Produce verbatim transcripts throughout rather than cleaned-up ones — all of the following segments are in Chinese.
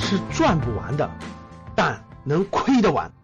是赚不完的，但能亏得完。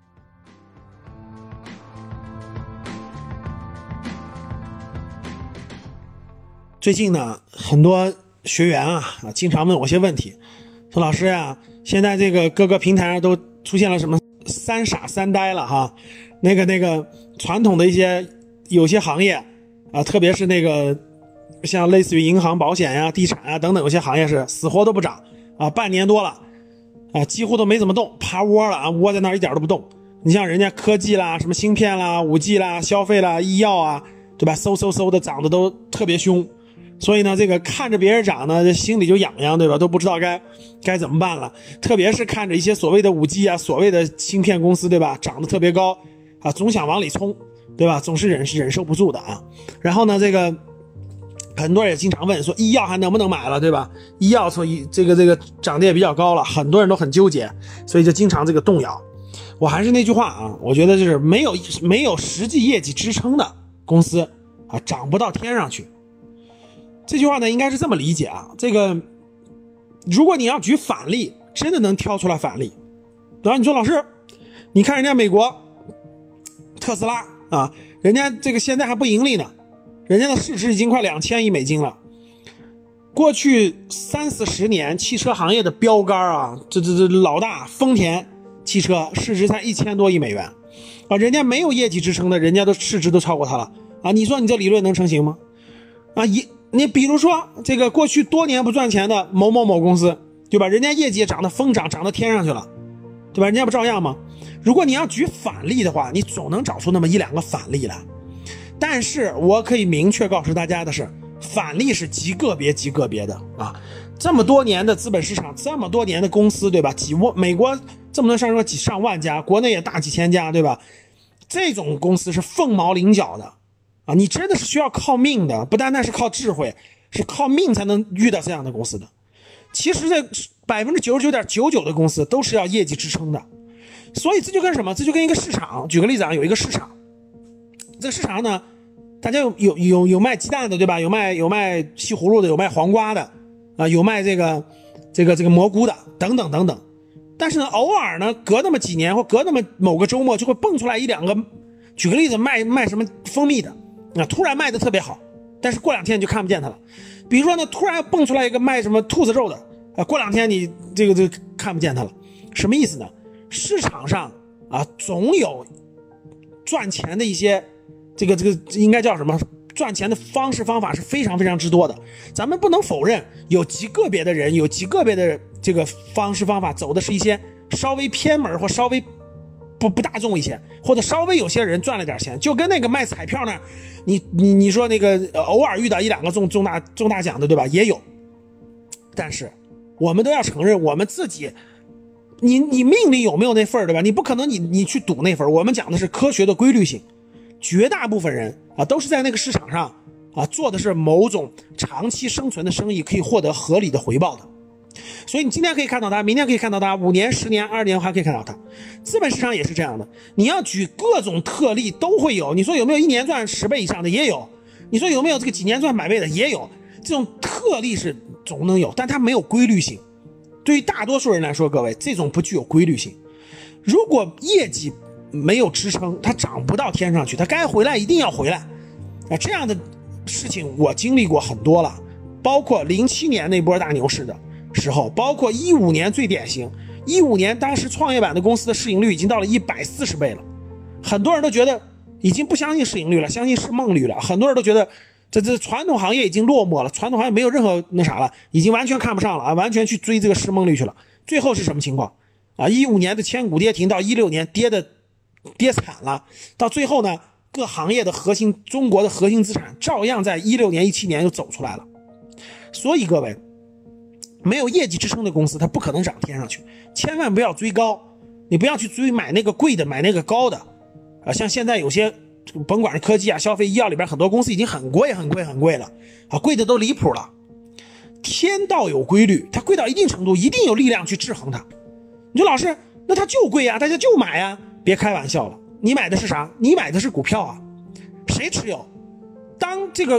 最近呢，很多学员啊啊经常问我些问题，说老师呀、啊，现在这个各个平台上都出现了什么三傻三呆了哈，那个那个传统的一些有些行业啊，特别是那个像类似于银行、保险呀、地产啊等等，有些行业是死活都不涨啊，半年多了啊，几乎都没怎么动，趴窝了啊，窝在那儿一点都不动。你像人家科技啦、什么芯片啦、五 G 啦、消费啦、医药啊，对吧？嗖嗖嗖的涨得都特别凶。所以呢，这个看着别人涨呢，心里就痒痒，对吧？都不知道该该怎么办了。特别是看着一些所谓的 五 G 啊，所谓的芯片公司，对吧？涨得特别高啊，总想往里冲，对吧？总是忍忍受不住的啊。然后呢，这个很多人也经常问说，医药还能不能买了，对吧？医药从这个这个涨得也比较高了，很多人都很纠结，所以就经常这个动摇。我还是那句话啊，我觉得就是没有没有实际业绩支撑的公司啊，涨不到天上去。这句话呢，应该是这么理解啊。这个，如果你要举反例，真的能挑出来反例。然后你说老师，你看人家美国特斯拉啊，人家这个现在还不盈利呢，人家的市值已经快两千亿美金了。过去三四十年，汽车行业的标杆啊，这这这老大丰田汽车市值才一千多亿美元啊，人家没有业绩支撑的，人家的市值都超过它了啊。你说你这理论能成型吗？啊，一。你比如说这个过去多年不赚钱的某某某公司，对吧？人家业绩也涨得疯涨，涨到天上去了，对吧？人家不照样吗？如果你要举反例的话，你总能找出那么一两个反例来。但是我可以明确告诉大家的是，反例是极个别极个别的啊。这么多年的资本市场，这么多年的公司，对吧？几万美国这么多上说几上万家，国内也大几千家，对吧？这种公司是凤毛麟角的。啊，你真的是需要靠命的，不单单是靠智慧，是靠命才能遇到这样的公司的。其实这 百分之九十九点九九 的公司都是要业绩支撑的。所以这就跟什么？这就跟一个市场，举个例子啊，有一个市场，这个市场呢，大家有有有有卖鸡蛋的，对吧？有卖有卖西葫芦的，有卖黄瓜的，啊，有卖这个这个这个蘑菇的，等等等等。但是呢，偶尔呢，隔那么几年或隔那么某个周末，就会蹦出来一两个，举个例子，卖卖什么蜂蜜的。啊，突然卖的特别好，但是过两天你就看不见它了。比如说呢，突然蹦出来一个卖什么兔子肉的，啊，过两天你这个就看不见它了。什么意思呢？市场上啊，总有赚钱的一些，这个这个应该叫什么？赚钱的方式方法是非常非常之多的。咱们不能否认，有极个别的人，有极个别的这个方式方法走的是一些稍微偏门或稍微不不大众一些，或者稍微有些人赚了点钱，就跟那个卖彩票那儿，你你你说那个、呃、偶尔遇到一两个中中大中大奖的，对吧？也有。但是我们都要承认，我们自己，你你命里有没有那份，对吧？你不可能你你去赌那份。我们讲的是科学的规律性，绝大部分人啊都是在那个市场上啊做的是某种长期生存的生意，可以获得合理的回报的。所以你今天可以看到它，明天可以看到它，五年、十年、二十年还可以看到它。资本市场也是这样的，你要举各种特例都会有。你说有没有一年赚十倍以上的？也有。你说有没有这个几年赚百倍的？也有。这种特例是总能有，但它没有规律性。对于大多数人来说，各位，这种不具有规律性。如果业绩没有支撑，它涨不到天上去，它该回来一定要回来啊！这样的事情我经历过很多了，包括零七年那波大牛市的时候，包括一五年最典型，一五年当时创业板的公司的市盈率已经到了一百四十倍了，很多人都觉得已经不相信市盈率了，相信市梦率了，很多人都觉得这这传统行业已经落寞了，传统行业没有任何那啥了，已经完全看不上了啊，完全去追这个市梦率去了。最后是什么情况啊？一五年的千股跌停到一六年跌的跌惨了，到最后呢，各行业的核心，中国的核心资产照样在一六年、一七年又走出来了。所以各位，没有业绩支撑的公司，它不可能涨天上去，千万不要追高，你不要去追买那个贵的，买那个高的，啊，像现在有些甭管是科技啊、消费、医药里边很多公司已经很贵、很贵、很贵了，啊，贵的都离谱了。天道有规律，它贵到一定程度，一定有力量去制衡它。你说老师，那它就贵啊，大家就买啊，别开玩笑了，你买的是啥？你买的是股票啊，谁持有？当这个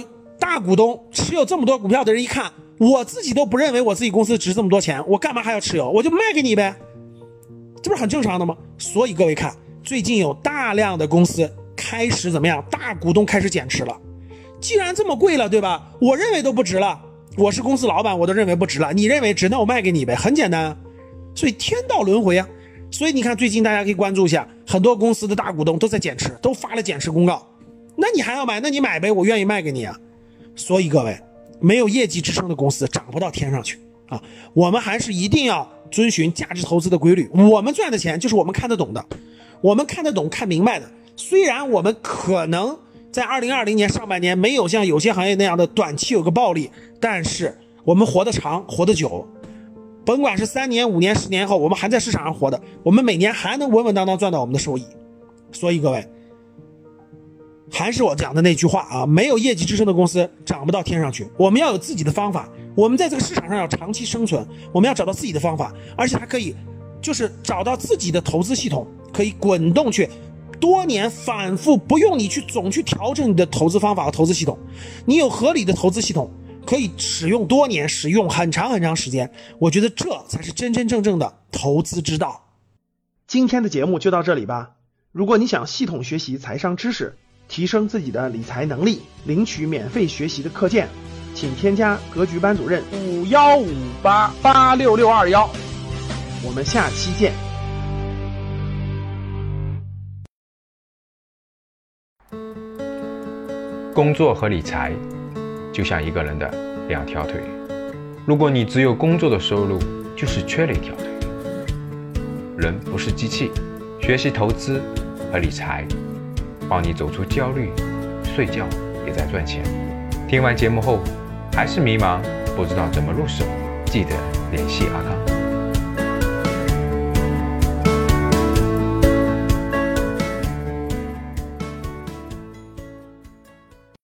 大股东持有这么多股票的人一看，我自己都不认为我自己公司值这么多钱，我干嘛还要持有？我就卖给你呗，这不是很正常的吗？所以各位看，最近有大量的公司开始怎么样？大股东开始减持了。既然这么贵了，对吧？我认为都不值了，我是公司老板，我都认为不值了，你认为值，那我卖给你呗，很简单。所以天道轮回啊。所以你看最近大家可以关注一下，很多公司的大股东都在减持，都发了减持公告。那你还要买，那你买呗，我愿意卖给你啊。所以各位，没有业绩支撑的公司涨不到天上去啊。我们还是一定要遵循价值投资的规律，我们赚的钱就是我们看得懂的，我们看得懂看明白的。虽然我们可能在二零二零年上半年没有像有些行业那样的短期有个暴利，但是我们活得长活得久，甭管是三年五年十年后，我们还在市场上活的，我们每年还能稳稳当当赚到我们的收益。所以各位，还是我讲的那句话啊，没有业绩支撑的公司涨不到天上去。我们要有自己的方法，我们在这个市场上要长期生存，我们要找到自己的方法，而且还可以就是找到自己的投资系统，可以滚动去多年反复，不用你去总去调整你的投资方法和投资系统，你有合理的投资系统，可以使用多年，使用很长很长时间。我觉得这才是真真正正的投资之道。今天的节目就到这里吧。如果你想系统学习财商知识，提升自己的理财能力，领取免费学习的课件，请添加格局班主任五幺五八八六六二幺。 我们下期见。 工作和理财就像一个人的两条腿，如果你只有工作的收入，就是缺了一条腿。人不是机器，学习投资和理财，帮你走出焦虑，睡觉也在赚钱。听完节目后还是迷茫，不知道怎么入手，记得联系阿康。